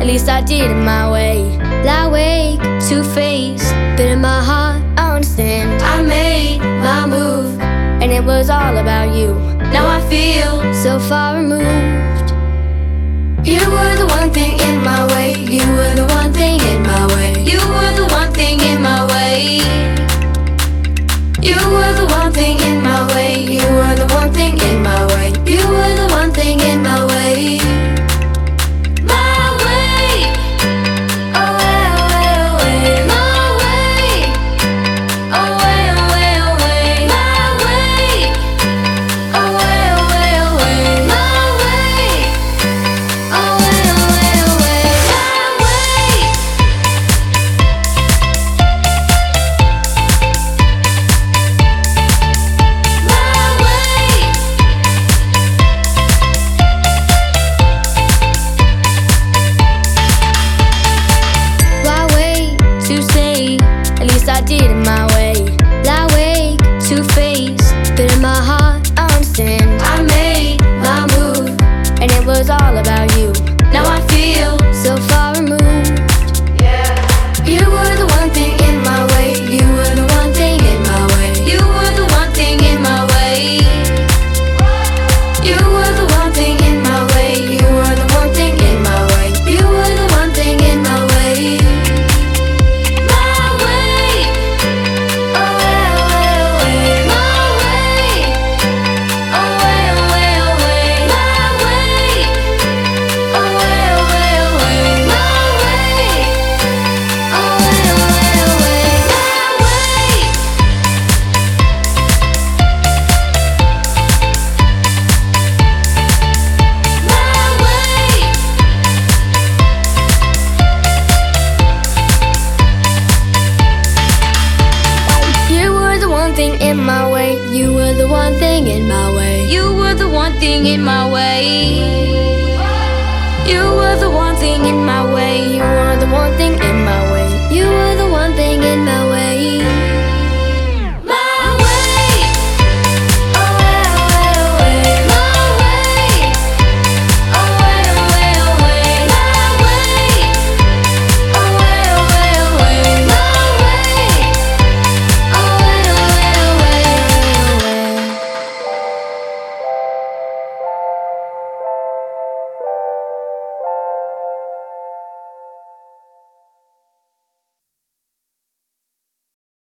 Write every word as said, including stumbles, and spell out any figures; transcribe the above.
least I did it my way. Lie awake, two-faced, but in my heart I understand. I made my move, and it was all about you. Now I feel so far removed. You were the one thing in my way. You were the one thing in my way. You were the one thing in my way. You were the one thing in my way. You were the one thing in my way. You were the one thing in my way. My way. Away, away, away. My way. Away, away, away. My way. Away, away, away. My way. Away, away, away. My way. Why wait to say? At least I did it my way. Lie awake, two-faced, but in my heart I understand. I made my move, and it was all about you. Now I feel so far removed. You were the one thing in my way. You were the one thing in my way. You were the one thing in my way. You were the one thing in my way. You were the one thing in my way. You were the one thing in my way. My way. Away, away, away. My way. Away, away, away. My way. Away, away, away. My way. Away, away, away. My way. My way. You were the one thing in my way. You were the one thing in my way. You were the one thing in my way.